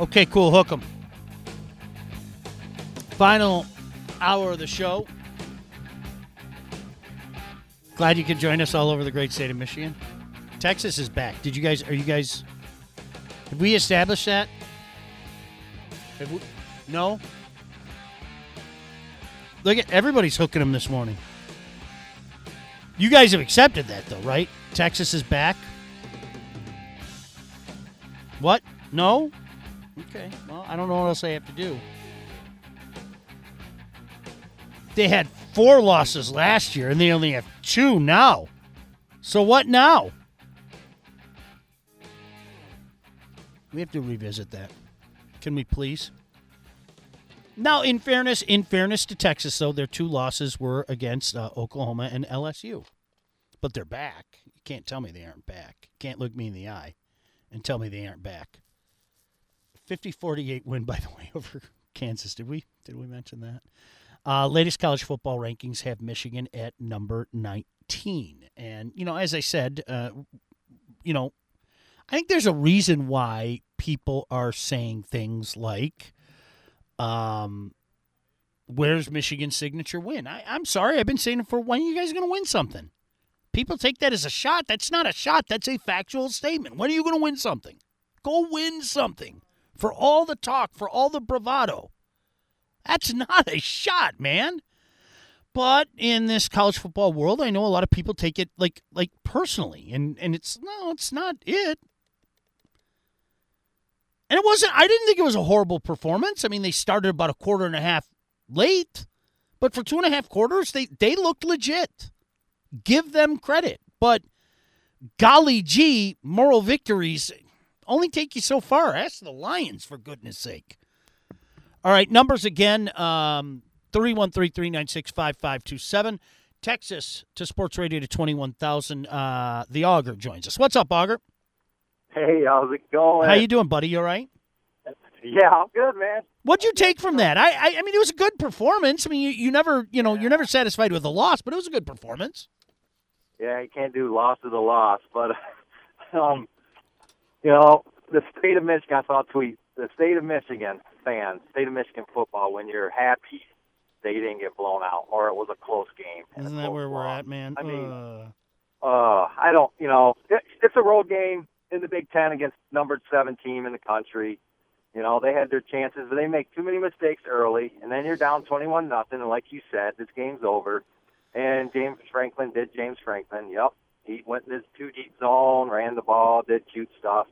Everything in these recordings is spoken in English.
Okay, cool. Hook 'em. Final hour of the show. Glad you could join us all over the great state of Michigan. Texas is back. Have we established that? No? Look at everybody's hooking them this morning. You guys have accepted that though, right? Texas is back. What? No? Okay. Well, I don't know what else I have to do. They had 4 losses last year, and they only have 2 now. So what now? We have to revisit that. Can we please? Now, in fairness to Texas, though, their 2 losses were against Oklahoma and LSU. But they're back. You can't tell me they aren't back. You can't look me in the eye and tell me they aren't back. 50-48 win, by the way, over Kansas. Did we mention that? Latest college football rankings have Michigan at number 19. And, as I said, I think there's a reason why people are saying things like, where's Michigan's signature win? I'm sorry. I've been saying it for when are you guys going to win something? People take that as a shot. That's not a shot. That's a factual statement. When are you going to win something? Go win something. For all the talk, for all the bravado. That's not a shot, man. But in this college football world, I know a lot of people take it like personally, and it's not it. And I didn't think it was a horrible performance. I mean, they started about a quarter and a half late, but for 2.5 quarters, they looked legit. Give them credit. But golly gee, moral victories only take you so far. Ask the Lions, for goodness sake. All right, numbers again, 313-396-5527. Texas to Sports Radio to 21,000. The Auger joins us. What's up, Auger? Hey, how's it going? How you doing, buddy? You all right? Yeah, I'm good, man. What'd you take from that? I mean, it was a good performance. I mean, you're never satisfied with a loss, but it was a good performance. Yeah, you can't do loss of the loss, but the state of Michigan. I saw a tweet. The state of Michigan fans, state of Michigan football. When you're happy, they didn't get blown out, or it was a close game. Isn't that where we're at, man? I mean, I don't. It's a road game in the Big Ten against numbered 7 team in the country. They had their chances, but they make too many mistakes early, and then you're down 21-0, and like you said, this game's over. And James Franklin did James Franklin. Yep, he went in his 2-deep zone, ran the ball, did cute stuff.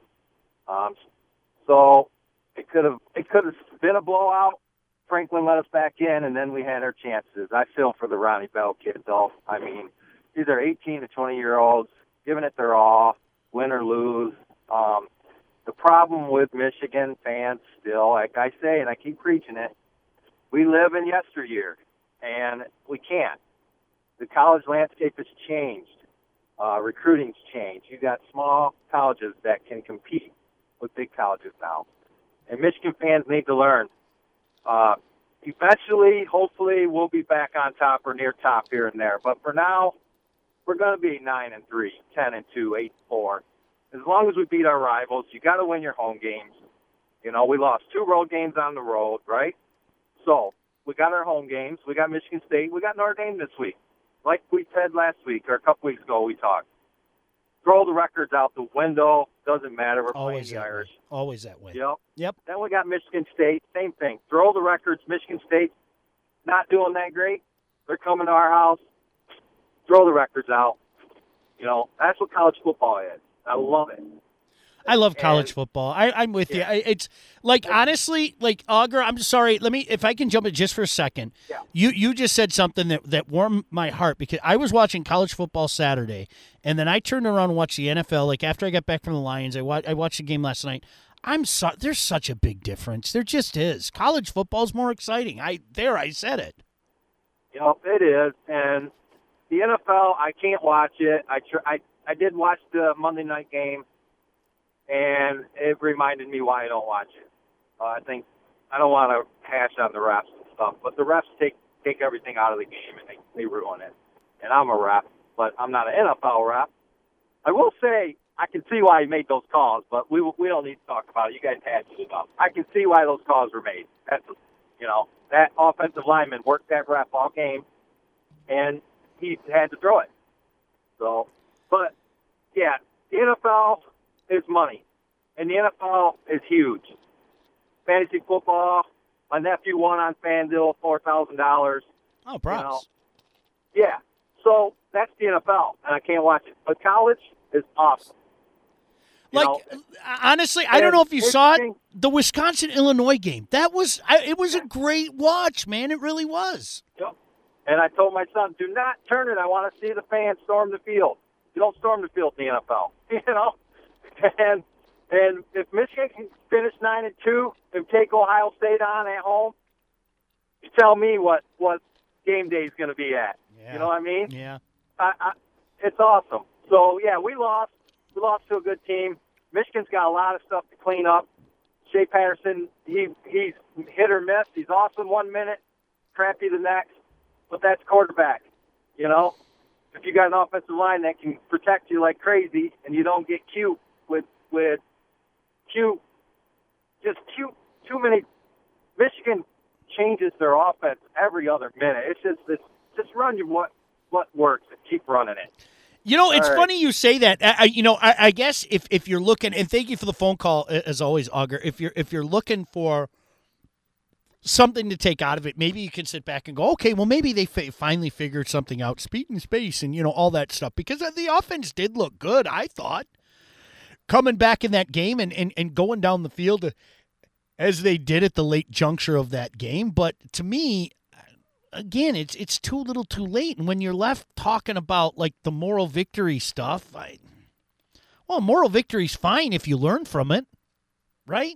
So it could have been a blowout. Franklin let us back in, and then we had our chances. I feel for the Ronnie Bell kids, though. I mean, these are 18 to 20-year-olds giving it their all, win or lose. The problem with Michigan fans still, like I say, and I keep preaching it, we live in yesteryear, and we can't. The college landscape has changed. Recruiting's changed. You've got small colleges that can compete with big colleges now. And Michigan fans need to learn. Eventually, hopefully, we'll be back on top or near top here and there. But for now, we're going to be 9-3, 10-2, 8-4. As long as we beat our rivals, you got to win your home games. We lost 2 road games on the road, right? So we got our home games. We got Michigan State. We got Notre Dame this week. Like we said last week or a couple weeks ago, we talked. Throw the records out the window. Doesn't matter. We're Always playing the Irish. Always that way. Yep. Then we got Michigan State. Same thing. Throw the records. Michigan State not doing that great. They're coming to our house. Throw the records out. That's what college football is. I love it. I love college football. I'm with you. It's like, honestly, like, Auger, I'm sorry. If I can jump in just for a second. Yeah. You just said something that warmed my heart, because I was watching college football Saturday, and then I turned around and watched the NFL. Like, after I got back from the Lions, I watched the game last night. There's such a big difference. There just is. College football is more exciting. I said it. It is. And the NFL, I can't watch it. I did watch the Monday night game, and it reminded me why I don't watch it. I think I don't want to hash on the refs and stuff, but the refs take everything out of the game, and they ruin it. And I'm a ref, but I'm not an NFL ref. I will say I can see why he made those calls, but we don't need to talk about it. You guys had it enough. I can see why those calls were made. That's, that offensive lineman worked that ref all game, and he had to throw it. So, but, yeah, the NFL is money, and the NFL is huge. Fantasy football, my nephew won on FanDuel $4,000. Oh, props. Yeah, so that's the NFL, and I can't watch it. But college is awesome. Honestly, I don't know if you saw it, the Wisconsin-Illinois game. It was a great watch, man. It really was. Yep. And I told my son, do not turn it. I want to see the fans storm the field. You don't storm the field in the NFL, And if Michigan can finish 9-2 and take Ohio State on at home, you tell me what game day is going to be at. Yeah. You know what I mean? Yeah. It's awesome. So, yeah, we lost. We lost to a good team. Michigan's got a lot of stuff to clean up. Shea Patterson, he's hit or miss. He's awesome 1 minute, crappy the next. But that's quarterback, If you got an offensive line that can protect you like crazy and you don't get cute with too many. Michigan changes their offense every other minute. It's just run you what works and keep running it. It's funny you say that. I guess if you're looking, and thank you for the phone call as always, Auger. If you're looking for something to take out of it, maybe you can sit back and go, okay, well maybe they finally figured something out, speed and space, and all that stuff, because the offense did look good. I thought coming back in that game and going down the field as they did at the late juncture of that game, but to me, again, it's too little too late. And when you're left talking about, like, the moral victory stuff, moral victory's fine if you learn from it, right?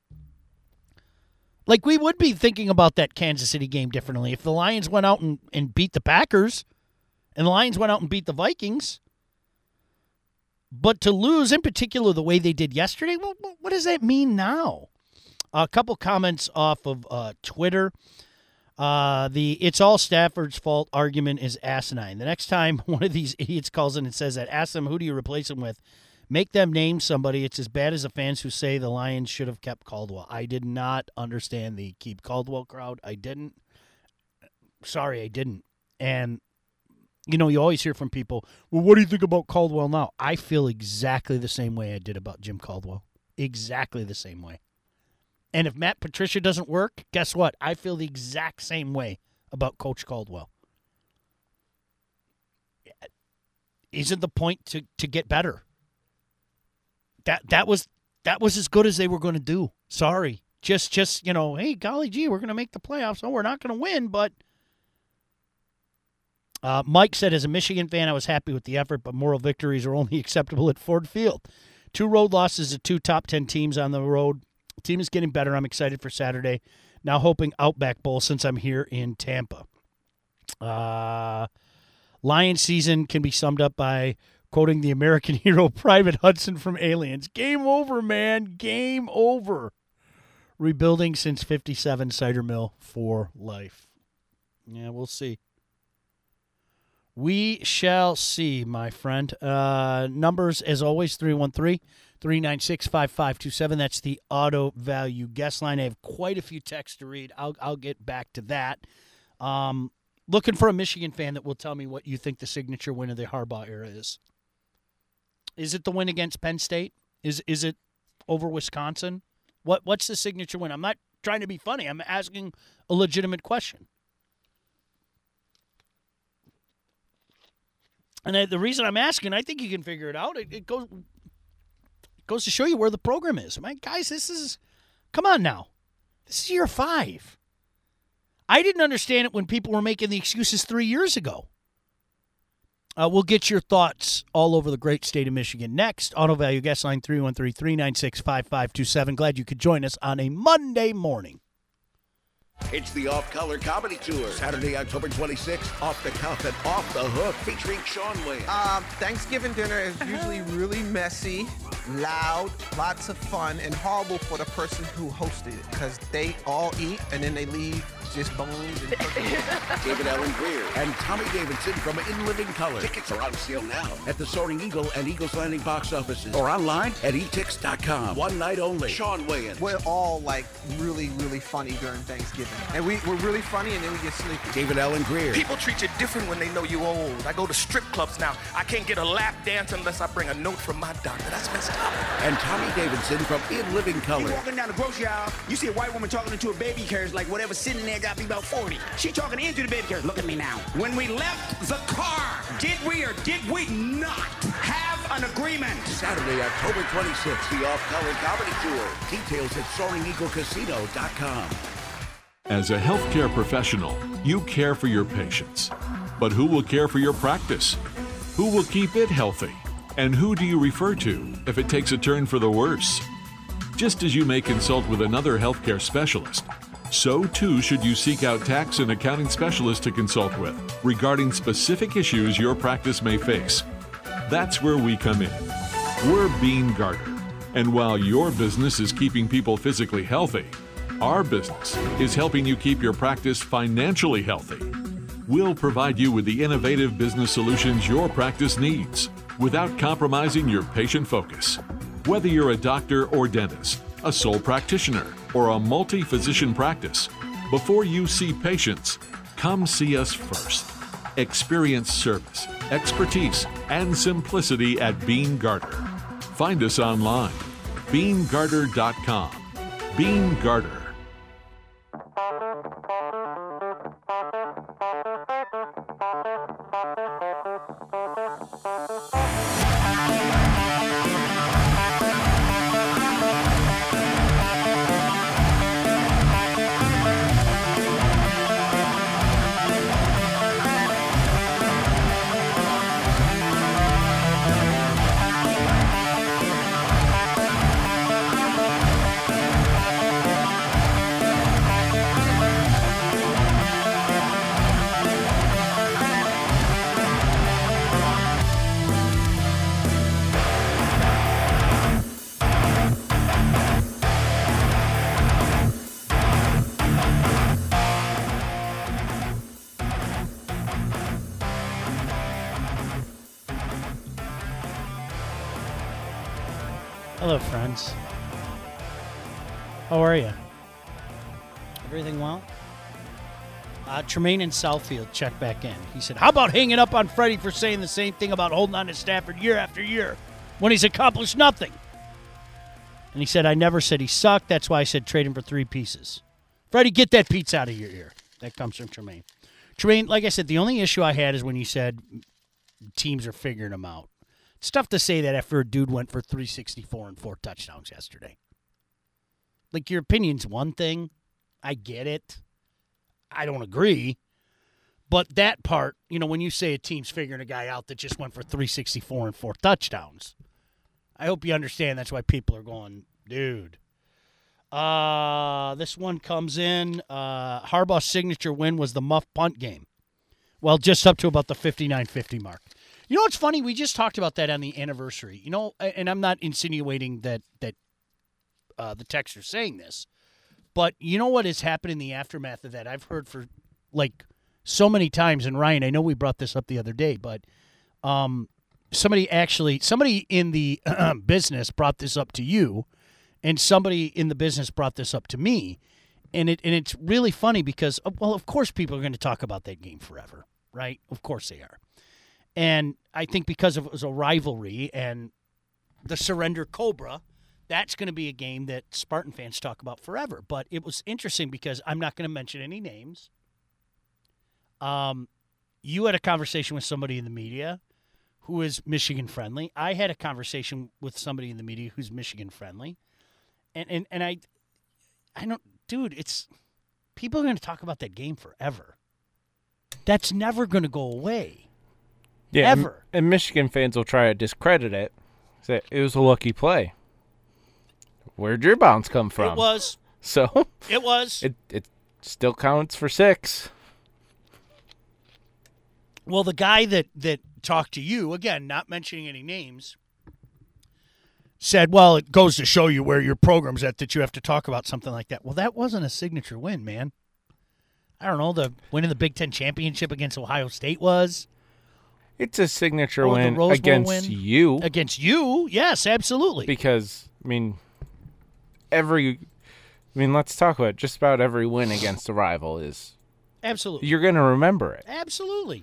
Like, we would be thinking about that Kansas City game differently if the Lions went out and beat the Packers and the Lions went out and beat the Vikings. But to lose, in particular, the way they did yesterday, what does that mean now? A couple comments off of Twitter. The "it's all Stafford's fault" argument is asinine. The next time one of these idiots calls in and says that, ask them, who do you replace him with? Make them name somebody. It's as bad as the fans who say the Lions should have kept Caldwell. I did not understand the keep Caldwell crowd. I didn't. Sorry, I didn't. And, you always hear from people, well, what do you think about Caldwell now? I feel exactly the same way I did about Jim Caldwell. Exactly the same way. And if Matt Patricia doesn't work, guess what? I feel the exact same way about Coach Caldwell. Isn't the point to get better? That was as good as they were going to do. Sorry. Just hey, golly gee, we're going to make the playoffs. Oh, we're not going to win, but Mike said, as a Michigan fan, I was happy with the effort, but moral victories are only acceptable at Ford Field. 2 road losses to 2 top 10 teams on the road. The team is getting better. I'm excited for Saturday. Now hoping Outback Bowl since I'm here in Tampa. Lions season can be summed up by quoting the American hero Private Hudson from Aliens. Game over, man. Game over. Rebuilding since 57, cider mill for life. Yeah, we'll see. We shall see, my friend. Numbers, as always, 313-396-5527. That's the Auto Value guest line. I have quite a few texts to read. I'll get back to that. Looking for a Michigan fan that will tell me what you think the signature win of the Harbaugh era is. Is it the win against Penn State? Is it over Wisconsin? What's the signature win? I'm not trying to be funny. I'm asking a legitimate question. And the reason I'm asking, I think you can figure it out. It goes to show you where the program is. Guys, come on now. This is year 5. I didn't understand it when people were making the excuses 3 years ago. We'll get your thoughts all over the great state of Michigan next. Auto Value guest line 313-396-5527. Glad you could join us on a Monday morning. It's the Off Color Comedy Tour. Saturday, October 26th. Off the Cuff and Off the Hook. Featuring Sean Wayans. Thanksgiving dinner is usually really messy, loud, lots of fun, and horrible for the person who hosted it because they all eat and then they leave just bones and turkey. David Allen Greer and Tommy Davidson from In Living Color. Tickets are on sale now at the Soaring Eagle and Eagles Landing box offices or online at etix.com. One night only. Sean Wayans. We're all like really, really funny during Thanksgiving. And we're really funny and then we get sleepy. David Allen Greer. People treat you different when they know you old. I go to strip clubs now. I can't get a lap dance unless I bring a note from my doctor. That's messed up. And Tommy Davidson from In Living Color. You walking down the grocery aisle, you see a white woman talking into a baby carriage like whatever's sitting there got to be about 40. She talking into the baby carriage. Look at me now. When we left the car, did we or did we not have an agreement? Saturday, October 26th, the Off Color Comedy Tour. Details at SoaringEagleCasino.com. As a healthcare professional, you care for your patients. But who will care for your practice? Who will keep it healthy? And who do you refer to if it takes a turn for the worse? Just as you may consult with another healthcare specialist, so too should you seek out tax and accounting specialists to consult with regarding specific issues your practice may face. That's where we come in. We're Bean Garter. And while your business is keeping people physically healthy, our business is helping you keep your practice financially healthy. We'll provide you with the innovative business solutions your practice needs without compromising your patient focus. Whether you're a doctor or dentist, a sole practitioner, or a multi-physician practice, before you see patients, come see us first. Experience service, expertise, and simplicity at Bean Garter. Find us online, beangarter.com. Bean Garter. Hello, friends. How are you? Everything well? Tremaine in Southfield checked back in. He said, how about hanging up on Freddie for saying the same thing about holding on to Stafford year after year when he's accomplished nothing? And he said, I never said he sucked. That's why I said trade him for 3 pieces. Freddie, get that pizza out of your ear. That comes from Tremaine. Tremaine, like I said, the only issue I had is when you said teams are figuring him out. It's tough to say that after a dude went for 364 and 4 touchdowns yesterday. Like, your opinion's one thing. I get it. I don't agree. But that part, you know, when you say a team's figuring a guy out that just went for 364 and 4 touchdowns, I hope you understand that's why people are going, dude. This one comes in. Harbaugh's signature win was the muff punt game. Well, just up to about the 59-50 mark. You know what's funny? We just talked about that on the anniversary. You know, and I'm not insinuating that the texter's saying this, but you know what has happened in the aftermath of that? I've heard for like so many times, and Ryan, I know we brought this up the other day, but somebody in the business brought this up to you, and somebody in the business brought this up to me, and it's really funny because, well, of course people are going to talk about that game forever, right? Of course they are. And I think because it was a rivalry and the Surrender Cobra, that's going to be a game that Spartan fans talk about forever. But it was interesting because I'm not going to mention any names. You had a conversation with somebody in the media who is Michigan friendly. I had a conversation with somebody in the media who's Michigan friendly. And I don't, dude, it's, people are going to talk about that game forever. That's never going to go away. Yeah, ever. And Michigan fans will try to discredit it. Say it was a lucky play. Where'd your bounce come from? It was. So it was. Still counts for 6. Well, the guy that talked to you, again, not mentioning any names, said, well, it goes to show you where your program's at that you have to talk about something like that. Well, that wasn't a signature win, man. I don't know, the winning the Big Ten championship against Ohio State was. It's a signature Or the win Rose Bowl against win. you. Against you, yes, absolutely. Because, I mean, let's talk about it. Just about every win against a rival is. Absolutely. You're going to remember it. Absolutely.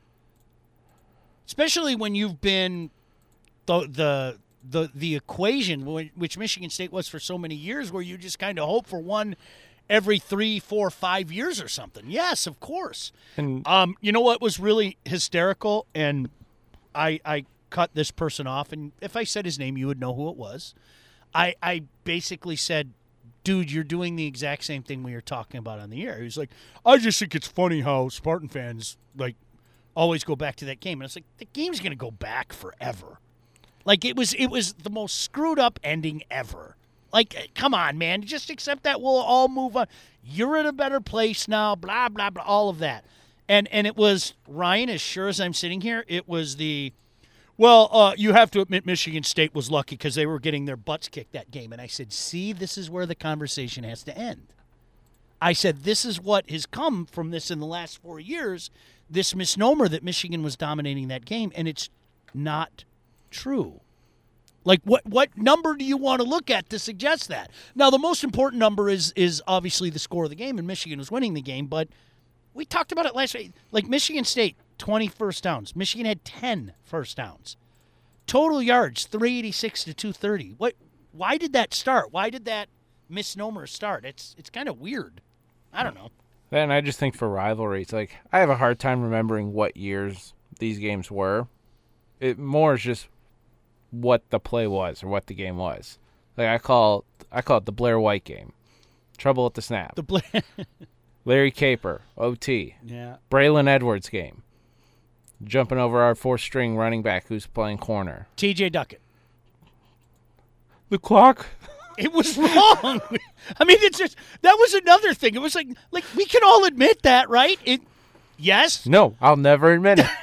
Especially when you've been the equation, which Michigan State was for so many years, where you just kind of hope for one every 3, 4, 5 years or something. Yes, of course. And you know what was really hysterical? And I cut this person off, and if I said his name, you would know who it was. I basically said, dude, you're doing the exact same thing we were talking about on the air. He was like, I just think it's funny how Spartan fans, like, always go back to that game. And I was like, the game's going to go back forever. Like, it was the most screwed up ending ever. Like, come on, man. Just accept that. We'll all move on. You're in a better place now, blah, blah, blah, all of that. And it was, Ryan, as sure as I'm sitting here, it was you have to admit Michigan State was lucky because they were getting their butts kicked that game. And I said, see, this is where the conversation has to end. I said, this is what has come from this in the last 4 years, this misnomer that Michigan was dominating that game, and it's not true. Like, what number do you want to look at to suggest that? Now, the most important number is obviously the score of the game, and Michigan was winning the game, but we talked about it last week. Like, Michigan State, 20 first downs. Michigan had 10 first downs. Total yards, 386 to 230. Why did that start? Why did that misnomer start? It's kind of weird. I don't know. Then I just think for rivalries, like, I have a hard time remembering what years these games were. It more is just what the play was or what the game was. Like, I call it the Blair White game. Trouble at the snap. Larry Caper, OT. Yeah. Braylon Edwards game. Jumping over our 4th-string running back who's playing corner. TJ Duckett. The clock. It was wrong. I mean, it's just that was another thing. It was like we can all admit that, right? Yes. No, I'll never admit it.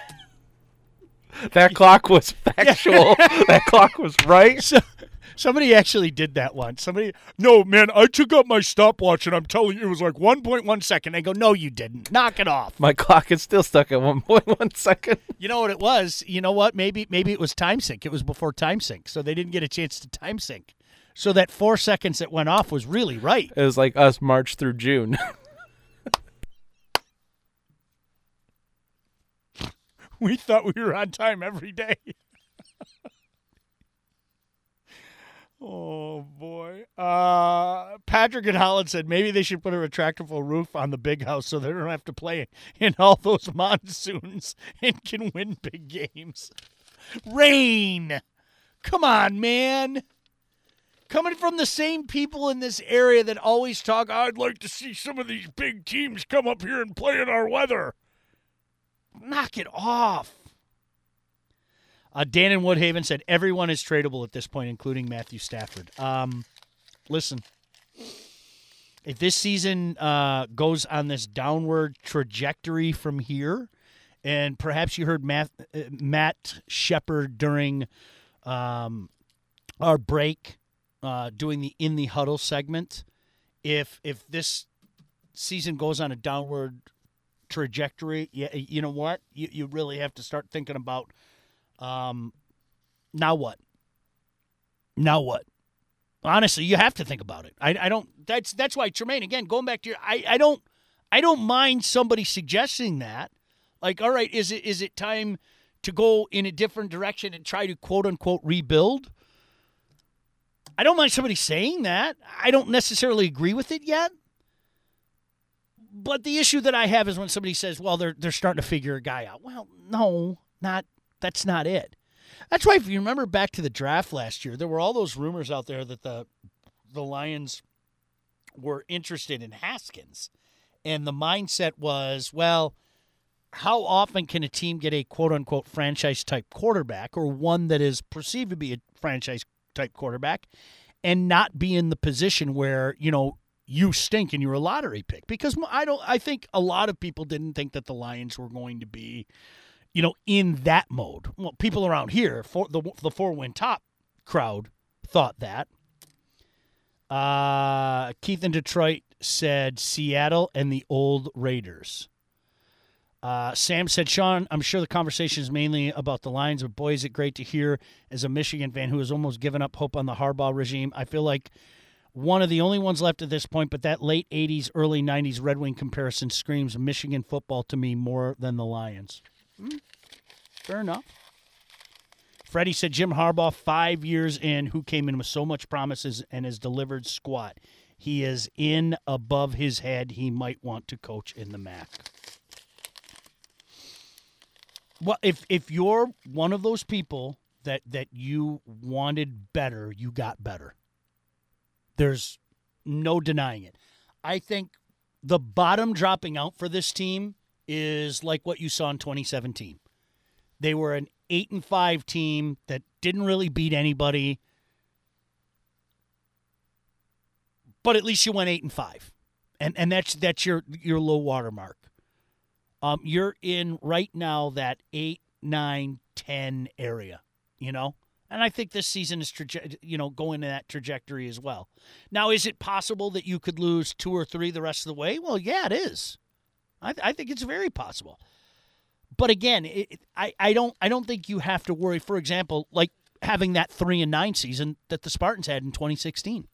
That clock was factual. That clock was right. Somebody actually did that once. No, man, I took out my stopwatch and I'm telling you, it was like 1.1 second. I go, no, you didn't. Knock it off. My clock is still stuck at 1.1 second. You know what it was? You know what? Maybe it was time sync. It was before time sync, so they didn't get a chance to time sync. So that 4 seconds that went off was really right. It was like us March through June. We thought we were on time every day. Oh, boy. Patrick and Holland said maybe they should put a retractable roof on the big house so they don't have to play in all those monsoons and can win big games. Rain. Come on, man. Coming from the same people in this area that always talk, I'd like to see some of these big teams come up here and play in our weather. Knock it off. Dan in Woodhaven said everyone is tradable at this point, including Matthew Stafford. Listen, if this season goes on this downward trajectory from here, and perhaps you heard Matt Shepard during our break doing the In the Huddle segment, if this season goes on a downward trajectory, you know what? You really have to start thinking about now what? Now what? Honestly, you have to think about it. I don't. That's why, Tremaine. Again, going back to your, I don't mind somebody suggesting that. Like, all right, is it time to go in a different direction and try to quote unquote rebuild? I don't mind somebody saying that. I don't necessarily agree with it yet. But the issue that I have is when somebody says, well, they're starting to figure a guy out. Well, no, that's not it. That's why if you remember back to the draft last year, there were all those rumors out there that the Lions were interested in Haskins. And the mindset was, well, how often can a team get a quote-unquote franchise-type quarterback or one that is perceived to be a franchise-type quarterback and not be in the position where, you know, you stink and you're a lottery pick. Because I think a lot of people didn't think that the Lions were going to be, in that mode. Well, people around here, for the 4-win top crowd, thought that. Keith in Detroit said Seattle and the old Raiders. Sam said, Sean, I'm sure the conversation is mainly about the Lions, but boy, is it great to hear as a Michigan fan who has almost given up hope on the Harbaugh regime. I feel like one of the only ones left at this point, but that late 80s, early 90s Red Wing comparison screams Michigan football to me more than the Lions. Fair enough. Freddie said Jim Harbaugh, 5 years in, who came in with so much promises and has delivered squat. He is in above his head. He might want to coach in the MAC. Well, if you're one of those people that you wanted better, you got better. There's no denying it. I think the bottom dropping out for this team is like what you saw in 2017. They were an 8-5 team that didn't really beat anybody, but at least you went 8-5, and that's your low water mark. You're in right now that 8, 9, 10 area, and I think this season is going in that trajectory as well. Now, is it possible that you could lose 2 or 3 the rest of the way? Well, yeah, it is. I think it's very possible. But again, I don't think you have to worry. For example, like having that 3-9 season that the Spartans had in 2016.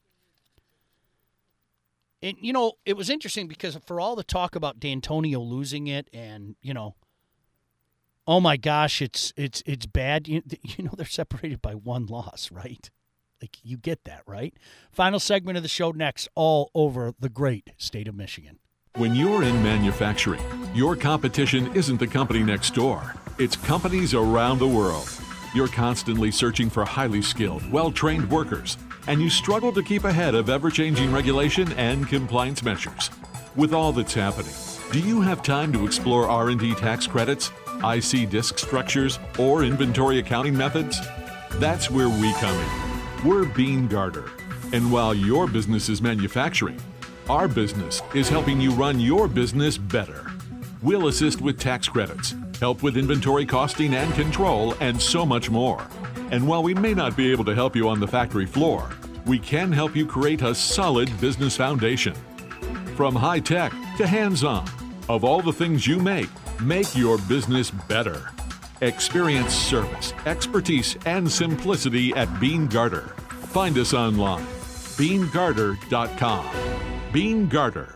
And, it was interesting because for all the talk about D'Antonio losing it and, oh, my gosh, it's bad. They're separated by 1 loss, right? Like, you get that, right? Final segment of the show next, all over the great state of Michigan. When you're in manufacturing, your competition isn't the company next door. It's companies around the world. You're constantly searching for highly skilled, well-trained workers, and you struggle to keep ahead of ever-changing regulation and compliance measures. With all that's happening, do you have time to explore R&D tax credits, IC disk structures, or inventory accounting methods? That's where we come in. We're Bean Garter. And while your business is manufacturing, our business is helping you run your business better. We'll assist with tax credits, help with inventory costing and control, and so much more. And while we may not be able to help you on the factory floor, we can help you create a solid business foundation. From high-tech to hands-on, of all the things you make your business better. Experience service, expertise, and simplicity at Bean Garter. Find us online, beangarter.com. Bean Garter.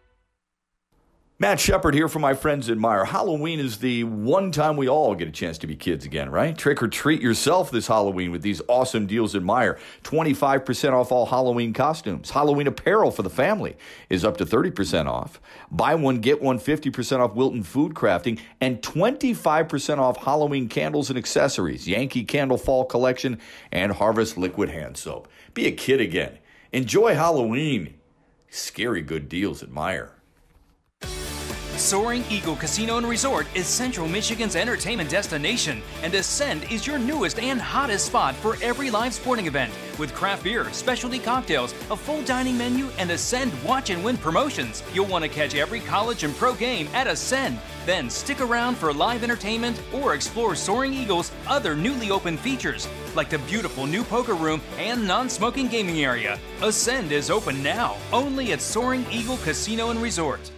Matt Shepard here for my friends at Meijer. Halloween is the one time we all get a chance to be kids again, right? Trick or treat yourself this Halloween with these awesome deals at Meijer. 25% off all Halloween costumes. Halloween apparel for the family is up to 30% off. Buy one, get one, 50% off Wilton Food Crafting, and 25% off Halloween candles and accessories. Yankee Candle Fall Collection and Harvest Liquid Hand Soap. Be a kid again. Enjoy Halloween. Scary good deals at Meijer. Soaring Eagle Casino and Resort is Central Michigan's entertainment destination, and Ascend is your newest and hottest spot for every live sporting event. With craft beer, specialty cocktails, a full dining menu, and Ascend Watch and Win promotions, you'll want to catch every college and pro game at Ascend. Then stick around for live entertainment or explore Soaring Eagle's other newly opened features, like the beautiful new poker room and non-smoking gaming area. Ascend is open now, only at Soaring Eagle Casino and Resort.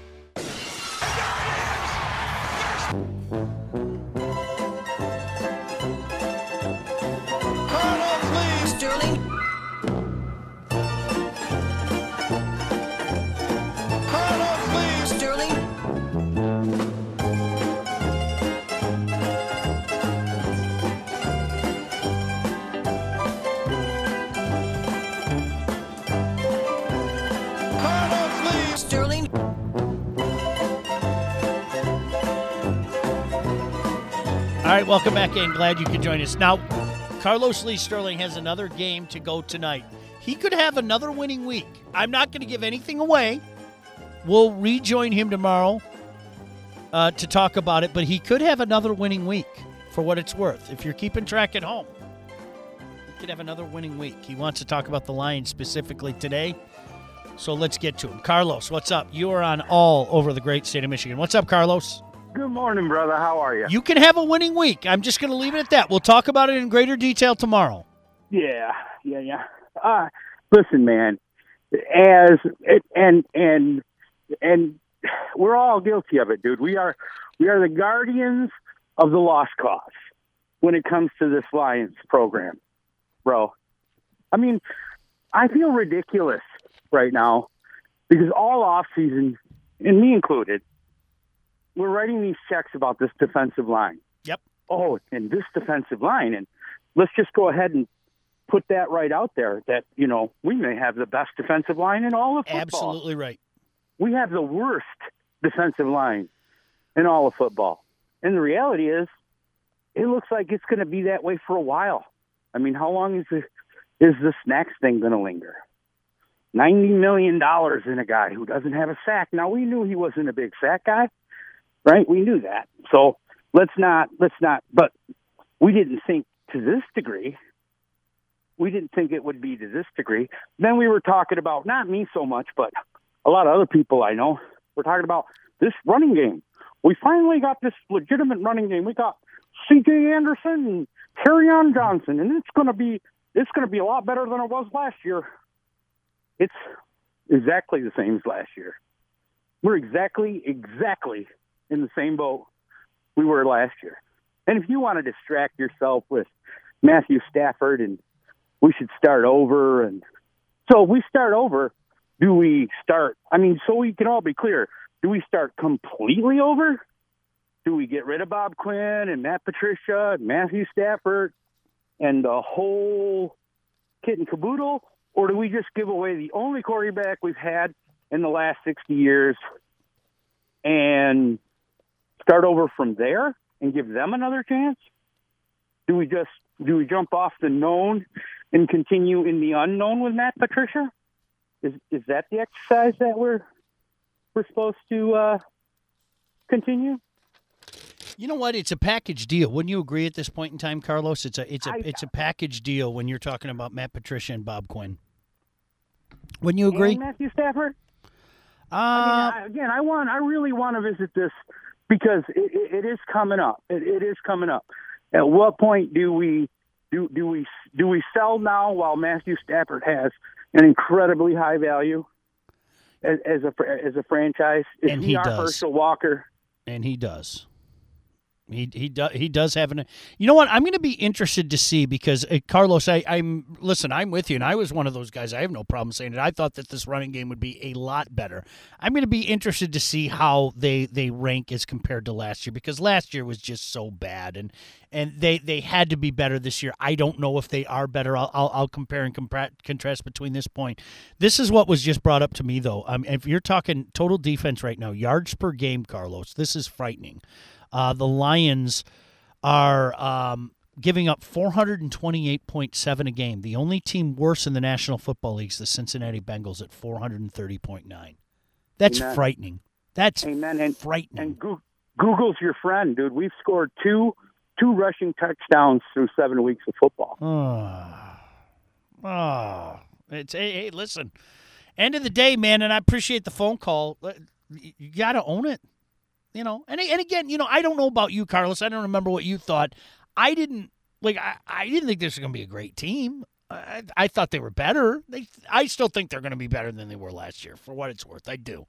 All right, welcome back in. Glad you could join us. Now, Carlos Lee Sterling has another game to go tonight. He could have another winning week. I'm not going to give anything away. We'll rejoin him tomorrow to talk about it, but he could have another winning week for what it's worth. If you're keeping track at home, he could have another winning week. He wants to talk about the Lions specifically today. So let's get to him. Carlos, what's up? You are on all over the great state of Michigan. What's up, Carlos? Good morning, brother. How are you? You can have a winning week. I'm just going to leave it at that. We'll talk about it in greater detail tomorrow. Yeah. Listen, man. And we're all guilty of it, dude. We are the guardians of the lost cause when it comes to this Lions program, bro. I mean, I feel ridiculous right now because all offseason, and me included, we're writing these checks about this defensive line. Yep. Oh, and this defensive line, and let's just go ahead and put that right out there that, we may have the best defensive line in all of football. Absolutely right. We have the worst defensive line in all of football. And the reality is, it looks like it's going to be that way for a while. I mean, how long is the snacks thing going to linger? $90 million in a guy who doesn't have a sack. Now, we knew he wasn't a big sack guy, right? We knew that. So let's not, but we didn't think to this degree. We didn't think it would be to this degree. Then we were talking about, not me so much, but a lot of other people I know, we're talking about this running game. We finally got this legitimate running game. We got C.J. Anderson and Kerryon Johnson, and it's going to be a lot better than it was last year. It's exactly the same as last year. We're exactly in the same boat we were last year. And if you want to distract yourself with Matthew Stafford and we should start over, and so if we start over, do we start? I mean, so we can all be clear. Do we start completely over? Do we get rid of Bob Quinn and Matt Patricia and Matthew Stafford and the whole kit and caboodle? Or do we just give away the only quarterback we've had in the last 60 years and start over from there and give them another chance? Do we jump off the known and continue in the unknown with Matt Patricia? Is that the exercise that we're supposed to continue? You know what? It's a package deal. Wouldn't you agree at this point in time, Carlos? It's a package deal when you're talking about Matt Patricia and Bob Quinn. Wouldn't you agree? And Matthew Stafford? I really want to visit this because it is coming up. It is coming up. At what point do we sell now while Matthew Stafford has an incredibly high value as a franchise? Is he our Herschel Walker? And he does. He does have an. You know what? I'm going to be interested to see because Carlos, I'm with you, and I was one of those guys. I have no problem saying it. I thought that this running game would be a lot better. I'm going to be interested to see how they rank as compared to last year because last year was just so bad, and they had to be better this year. I don't know if they are better. I'll compare and contrast between this point. This is what was just brought up to me though. If you're talking total defense right now, yards per game, Carlos, this is frightening. The Lions are giving up 428.7 a game. The only team worse in the National Football League is the Cincinnati Bengals at 430.9. That's Amen. frightening. That's Amen. frightening. And Google's your friend, dude. We've scored two rushing touchdowns through 7 weeks of football. It's hey, listen. End of the day, man, and I appreciate the phone call. You got to own it. And again, I don't know about you, Carlos. I don't remember what you thought. I didn't think this was going to be a great team. I thought they were better. I still think they're going to be better than they were last year, for what it's worth. I do.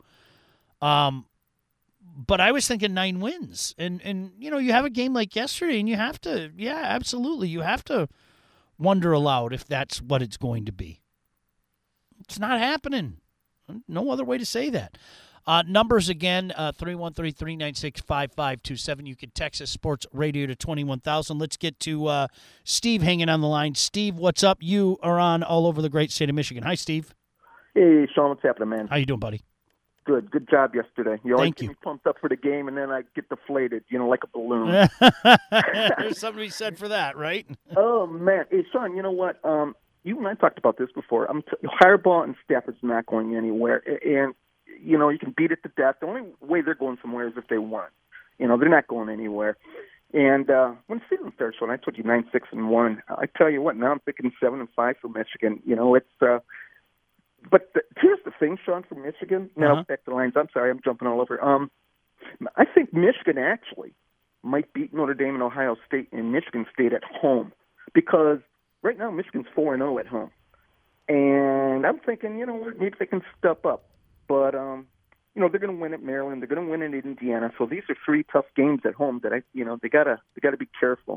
But I was thinking 9 wins. And you have a game like yesterday, and you have to, absolutely, you have to wonder aloud if that's what it's going to be. It's not happening. No other way to say that. Numbers again, 313-396-5527. You can text us Sports Radio to 21,000. Let's get to Steve hanging on the line. Steve, what's up? You are on all over the great state of Michigan. Hi, Steve. Hey, Sean, what's happening, man? How you doing, buddy? Good job yesterday. You always Thank get you. me pumped up for the game, and then I get deflated, like a balloon. There's something to be said for that, right? Oh, man. Hey, Sean, you know what? You and I talked about this before. Harbaugh and Stafford's not going anywhere, and you can beat it to death. The only way they're going somewhere is if they won. They're not going anywhere. And when the season starts, when I told you 9-6-1, I tell you what, now I'm thinking 7-5 for Michigan. It's here's the thing, Sean, from Michigan. Now, back to the Lions. I'm sorry, I'm jumping all over. I think Michigan actually might beat Notre Dame and Ohio State and Michigan State at home, because right now Michigan's 4-0 at home. And I'm thinking, you know what, maybe they can step up. But, you know, they're going to win at Maryland. They're going to win at Indiana. So these are 3 tough games at home that they gotta be careful.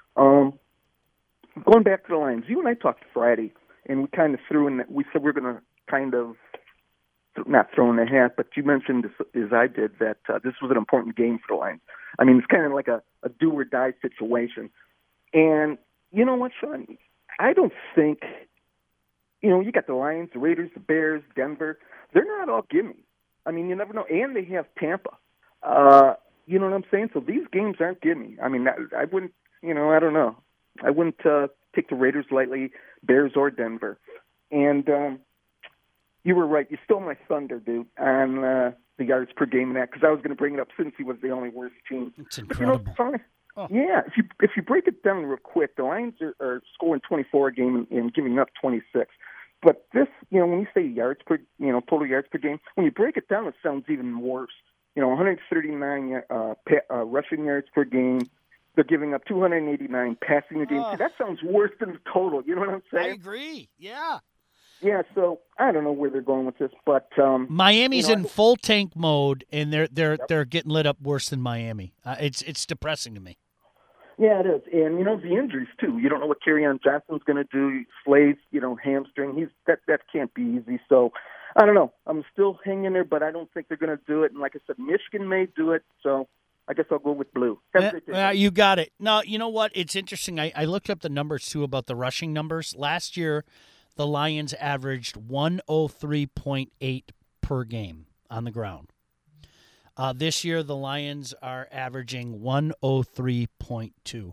Going back to the Lions, you and I talked Friday, and we kind of threw in that. We said we're going to kind of not throw in the hat, but you mentioned, as I did, that this was an important game for the Lions. I mean, it's kind of like a do or die situation. And you know what, Sean? I don't think, you know, you got the Lions, the Raiders, the Bears, Denver. They're not all gimme. I mean, you never know. And they have Tampa. You know what I'm saying? So these games aren't gimme. I mean, I wouldn't, you know, I don't know. I wouldn't take the Raiders lightly, Bears or Denver. And you were right. You stole my thunder, dude, on the yards per game and that, because I was going to bring it up since he was the only worst team. It's incredible. But, you know, yeah, if you break it down real quick, the Lions are scoring 24 a game and giving up 26. But this, you know, when you say yards per, you know, total yards per game, when you break it down, it sounds even worse. You know, 139 rushing yards per game. They're giving up 289 passing a game. See, that sounds worse than the total. You know what I'm saying? I agree. Yeah. Yeah, so I don't know where they're going with this, but Miami's in full tank mode, and they're getting lit up worse than Miami. It's depressing to me. Yeah, it is, and you know the injuries too. You don't know what Kerryon Johnson's going to do. Slade's, you know, hamstring. That can't be easy. So I don't know. I'm still hanging there, but I don't think they're going to do it. And like I said, Michigan may do it. So I guess I'll go with blue. You got it. No, you know what? It's interesting. I looked up the numbers too about the rushing numbers. Last year, the Lions averaged 103.8 per game on the ground. This year, the Lions are averaging 103.2.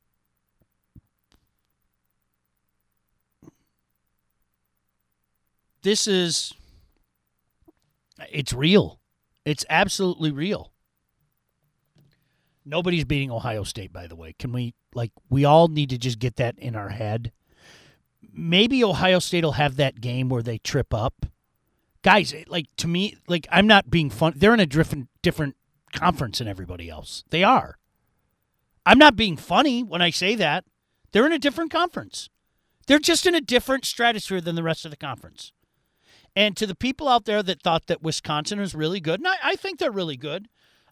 It's real. It's absolutely real. Nobody's beating Ohio State, by the way. Can we all need to just get that in our head. Maybe Ohio State will have that game where they trip up. Guys, to me, I'm not being fun. They're in a different conference than everybody else. They are. I'm not being funny when I say that. They're in a different conference. They're just in a different stratosphere than the rest of the conference. And to the people out there that thought that Wisconsin was really good, and I think they're really good,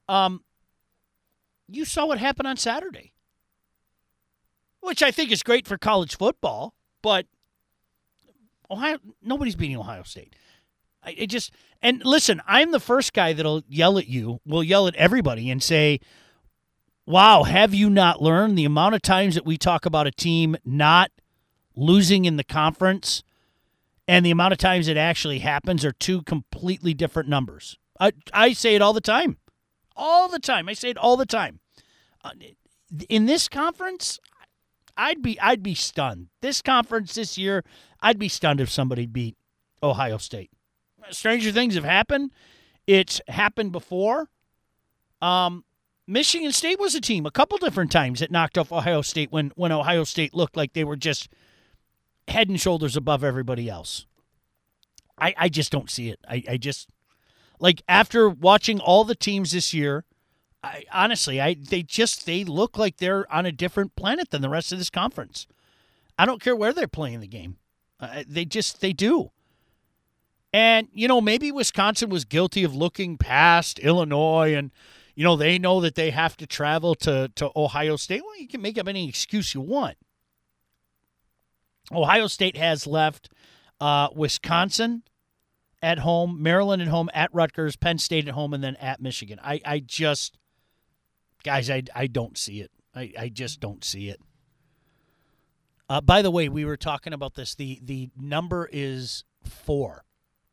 you saw what happened on Saturday, which I think is great for college football, but nobody's beating Ohio State. And listen, I'm the first guy that'll yell at you, will yell at everybody and say, wow, have you not learned the amount of times that we talk about a team not losing in the conference and the amount of times it actually happens are two completely different numbers. I say it all the time. All the time. I say it all the time. In this conference, I'd be stunned. This conference this year, I'd be stunned if somebody beat Ohio State. Stranger things have happened. It's happened before. Michigan State was a team a couple different times that knocked off Ohio State when Ohio State looked like they were just head and shoulders above everybody else. I just don't see it. I just, after watching all the teams this year, they look like they're on a different planet than the rest of this conference. I don't care where they're playing the game. They do. And, maybe Wisconsin was guilty of looking past Illinois and, they know that they have to travel to Ohio State. Well, you can make up any excuse you want. Ohio State has left Wisconsin at home, Maryland at home, at Rutgers, Penn State at home, and then at Michigan. I don't see it. I just don't see it. By the way, we were talking about this. The number is 4.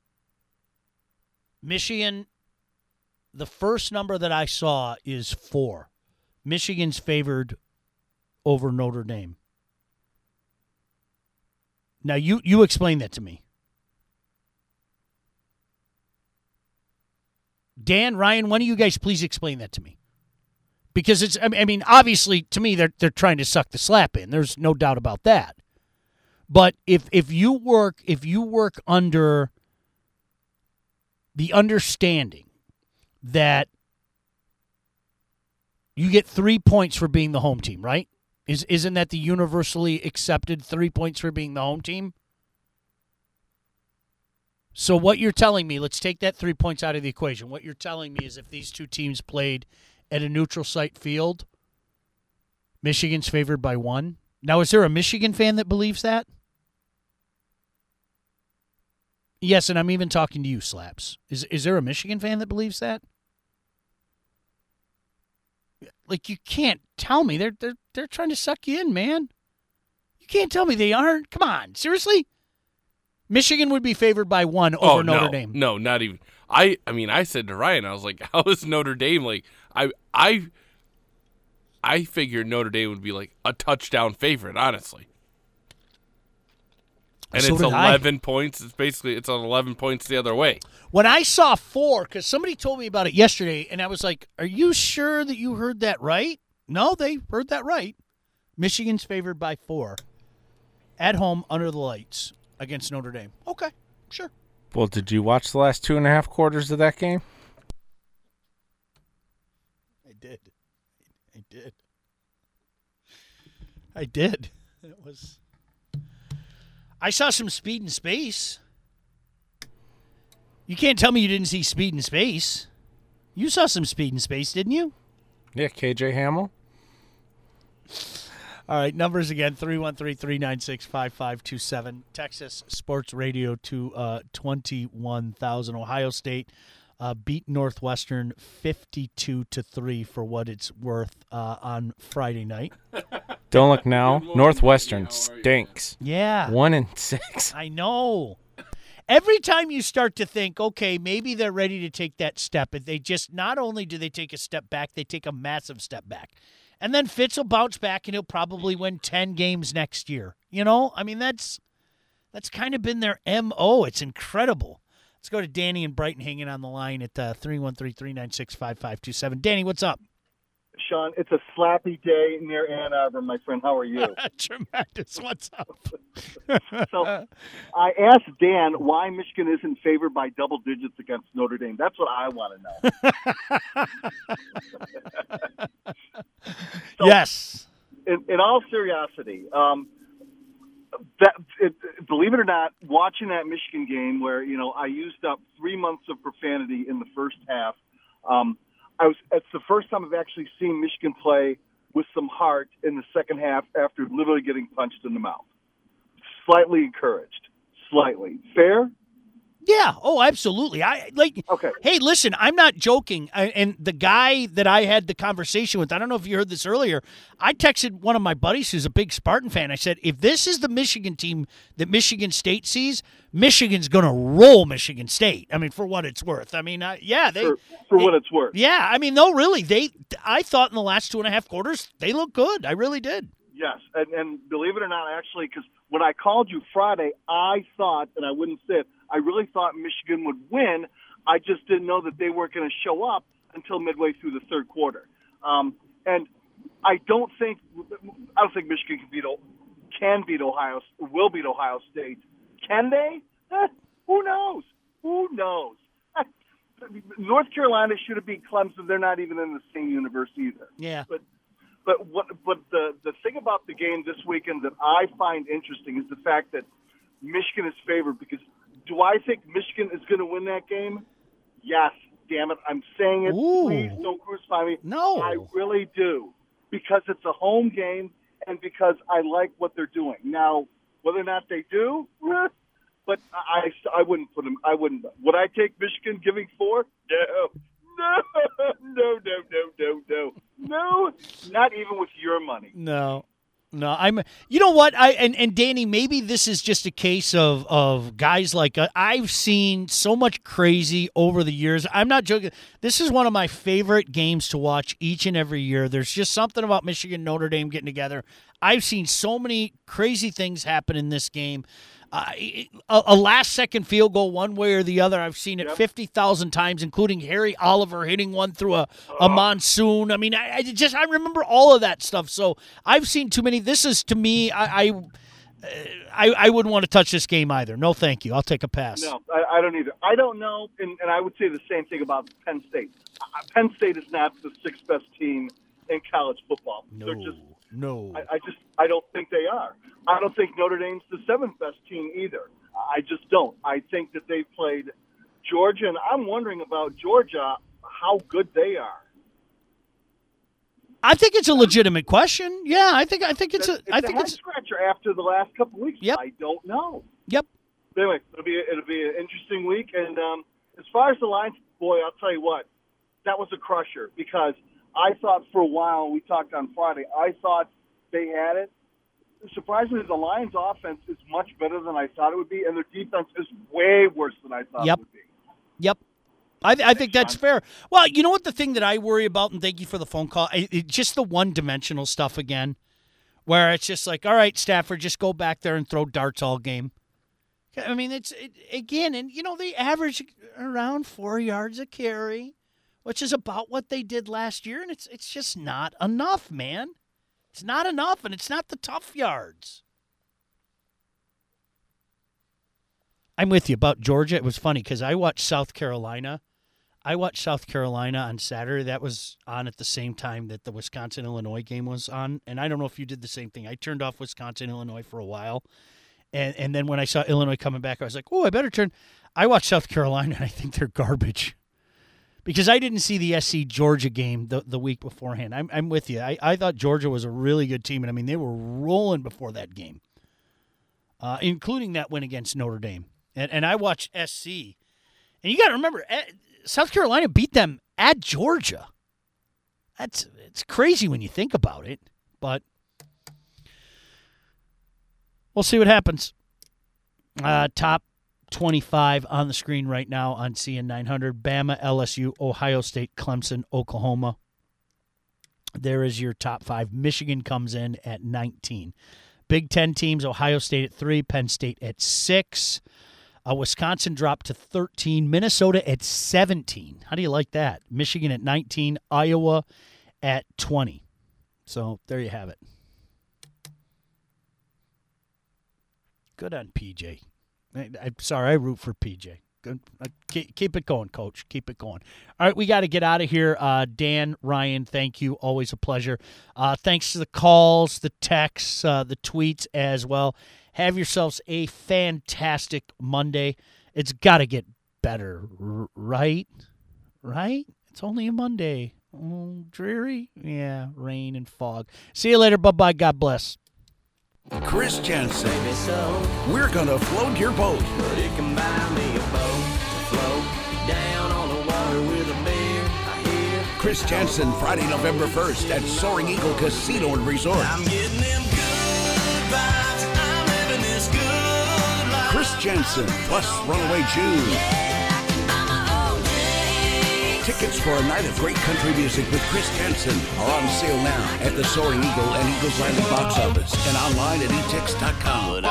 Michigan, the first number that I saw is 4. Michigan's favored over Notre Dame. Now, you explain that to me. Dan, Ryan, one of you guys please explain that to me. Because obviously, to me, they're trying to suck the slap in. There's no doubt about that. But if you work under the understanding that you get 3 points for being the home team, right? Isn't that the universally accepted 3 points for being the home team? So what you're telling me, let's take that 3 points out of the equation. What you're telling me is if these two teams played at a neutral site field, Michigan's favored by 1. Now, is there a Michigan fan that believes that? Yes, and I'm even talking to you, Slaps. Is there a Michigan fan that believes that? Like, you can't tell me. They're trying to suck you in, man. You can't tell me they aren't. Come on. Seriously? Michigan would be favored by 1 over Notre Dame. No, not even. I mean, I said to Ryan, I was like, how is Notre Dame like I figured Notre Dame would be like a touchdown favorite, honestly. And So it's did 11 points. It's on 11 points the other way. When I saw 4, because somebody told me about it yesterday, and I was like, are you sure that you heard that right? No, they heard that right. Michigan's favored by 4 at home under the lights against Notre Dame. Okay, sure. Well, did you watch the last 2.5 quarters of that game? I did. It was. I saw some Speed in Space. You can't tell me you didn't see Speed in Space. You saw some Speed in Space, didn't you? Yeah, KJ Hamel. All right, numbers again, 313-396-5527. Texas Sports Radio to 21,000. Ohio State beat Northwestern 52-3 for what it's worth on Friday night. Don't look now. Northwestern stinks. Yeah. 1-6. I know. Every time you start to think, okay, maybe they're ready to take that step, but they just, not only do they take a step back, they take a massive step back. And then Fitz will bounce back and he'll probably win 10 games next year. You know, I mean, that's kind of been their MO. It's incredible. Let's go to Danny and Brighton hanging on the line at 313-396-5527. Danny, what's up? Sean, it's a slappy day near Ann Arbor, my friend. How are you? Tremendous. What's up? So I asked Dan why Michigan isn't favored by double digits against Notre Dame. That's what I want to know. So, yes. In all seriousness, believe it or not, watching that Michigan game where, you know, I used up 3 months of profanity in the first half, it's the first time I've actually seen Michigan play with some heart in the second half after literally getting punched in the mouth. Slightly encouraged. Slightly. Fair? Yeah. Oh, absolutely. Okay. Hey, listen, I'm not joking. And the guy that I had the conversation with, I don't know if you heard this earlier, I texted one of my buddies who's a big Spartan fan. I said, if this is the Michigan team that Michigan State sees, Michigan's going to roll Michigan State. I mean, for what it's worth. I mean, for what it's worth. Yeah. I mean, no, really, I thought in the last 2.5 quarters, they looked good. I really did. Yes. And believe it or not, actually, because when I called you Friday, I thought, and I wouldn't say it, I really thought Michigan would win. I just didn't know that they weren't going to show up until midway through the third quarter. And I don't think Michigan can beat Ohio, will beat Ohio State. Can they? Who knows? Who knows? North Carolina should have beat Clemson. They're not even in the same universe either. Yeah. But the thing about the game this weekend that I find interesting is the fact that Michigan is favored. Because do I think Michigan is going to win that game? Yes. Damn it. I'm saying it. Ooh. Please don't crucify me. No. I really do. Because it's a home game and because I like what they're doing. Now, whether or not they do, but I wouldn't put them. I wouldn't. Would I take Michigan giving 4? No, not even with your money. No, you know what? And Danny, maybe this is just a case of guys like I've seen so much crazy over the years. I'm not joking. This is one of my favorite games to watch each and every year. There's just something about Michigan, Notre Dame getting together. I've seen so many crazy things happen in this game. A last-second field goal one way or the other, I've seen it 50,000 times, including Harry Oliver hitting one through a monsoon. I mean, I remember all of that stuff. So I've seen too many. This is, to me, I wouldn't want to touch this game either. No, thank you. I'll take a pass. No, I don't either. I don't know, and I would say the same thing about Penn State. Penn State is not the sixth best team in college football. No. I don't think they are. I don't think Notre Dame's the seventh best team either. I just don't. I think that they played Georgia, and I'm wondering about Georgia, how good they are. I think it's a legitimate question. Yeah, I think it's a head scratcher after the last couple of weeks. Yep. I don't know. Yep. But anyway, it'll be an interesting week. And as far as the Lions, boy, I'll tell you what, that was a crusher because I thought for a while, we talked on Friday, I thought they had it. Surprisingly, the Lions' offense is much better than I thought it would be, and their defense is way worse than I thought it would be. Yep. I think that's fair. Well, you know what the thing that I worry about, and thank you for the phone call, just the one-dimensional stuff again, where it's just like, all right, Stafford, just go back there and throw darts all game. I mean, again, and, they average around 4 yards a carry, which is about what they did last year, and it's just not enough, man. It's not enough, and it's not the tough yards. I'm with you about Georgia. It was funny because I watched South Carolina. On Saturday. That was on at the same time that the Wisconsin-Illinois game was on, and I don't know if you did the same thing. I turned off Wisconsin-Illinois for a while, and then when I saw Illinois coming back, I was like, oh, I better turn. I watched South Carolina, and I think they're garbage. Because I didn't see the SC-Georgia game the week beforehand. I'm with you. I thought Georgia was a really good team, and, I mean, they were rolling before that game, including that win against Notre Dame. And I watched SC. And you got to remember, South Carolina beat them at Georgia. It's crazy when you think about it, but we'll see what happens. Top 25 on the screen right now on CN 900. Bama, LSU, Ohio State, Clemson, Oklahoma. There is your top 5. Michigan comes in at 19. Big Ten teams, Ohio State at 3, Penn State at 6. Wisconsin dropped to 13. Minnesota at 17. How do you like that? Michigan at 19. Iowa at 20. So there you have it. Good on PJ. I'm sorry, I root for PJ. Good. Keep it going, Coach. Keep it going. All right, we got to get out of here. Dan, Ryan, thank you. Always a pleasure. Thanks to the calls, the texts, the tweets as well. Have yourselves a fantastic Monday. It's got to get better, right? Right? It's only a Monday. Oh, dreary? Yeah, rain and fog. See you later. Bye-bye. God bless. Chris Jensen. We're going to float your boat. But it can buy me a boat to float down on the water with a beer. I hear Chris Jensen, Friday, November 1st at Soaring Eagle Casino and Resort. I'm getting them good vibes. I'm living this good life. Chris Jensen plus Runaway June. Tickets for a night of great country music with Chris Jensen are on sale now at the Soaring Eagle and Eagles Landing box office and online at etix.com.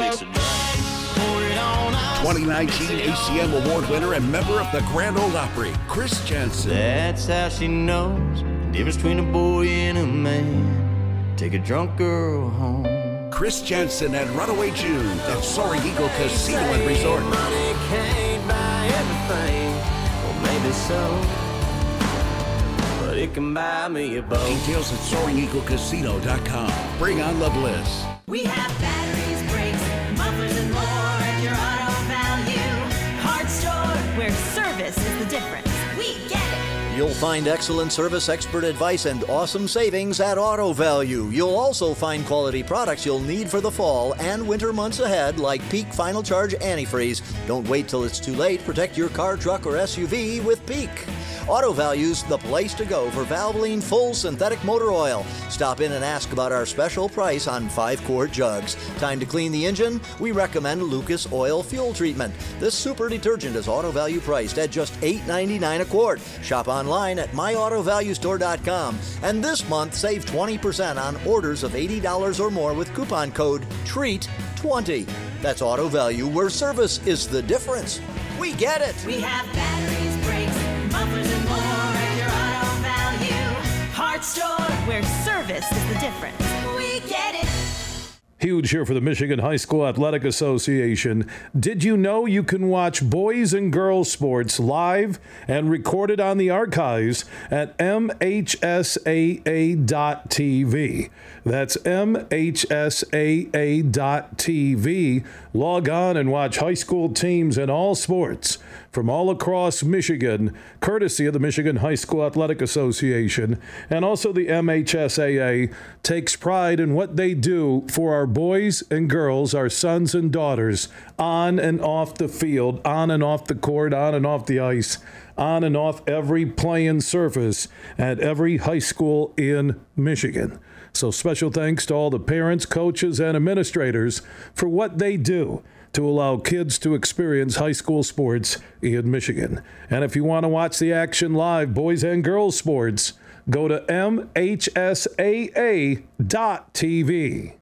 2019 ACM Award winner and member of the Grand Ole Opry, Chris Jensen. That's how she knows the difference between a boy and a man. Take a drunk girl home. Chris Jensen and Runaway June at Soaring Eagle Casino and Resort. Money can't buy everything. Maybe so, but it can buy me a boat. Details at SoaringEagleCasino.com. Bring on the bliss. We have batteries, brakes, mufflers, and more at your Auto Value Parts Store, where service is the difference. We get it. You'll find excellent service, expert advice, and awesome savings at Auto Value. You'll also find quality products you'll need for the fall and winter months ahead, like Peak Final Charge Antifreeze. Don't wait till it's too late. Protect your car, truck, or SUV with Peak. Auto Value's the place to go for Valvoline Full Synthetic Motor Oil. Stop in and ask about our special price on 5-quart jugs. Time to clean the engine? We recommend Lucas Oil Fuel Treatment. This super detergent is Auto Value priced at just $8.99 a quart. Shop online at myautovaluestore.com. And this month, save 20% on orders of $80 or more with coupon code TREAT20. That's Auto Value, where service is the difference. We get it. We have batteries, brakes, mufflers, and more at your Auto Value Parts Store, where service is the difference. We get it. Huge here for the Michigan High School Athletic Association. Did you know you can watch boys and girls sports live and recorded on the archives at MHSAA.tv? That's MHSAA.tv. Log on and watch high school teams in all sports from all across Michigan, courtesy of the Michigan High School Athletic Association. And also the MHSAA takes pride in what they do for our boys and girls, our sons and daughters, on and off the field, on and off the court, on and off the ice, on and off every playing surface at every high school in Michigan. So special thanks to all the parents, coaches, and administrators for what they do to allow kids to experience high school sports in Michigan. And if you want to watch the action live, boys and girls sports, go to MHSAA.tv.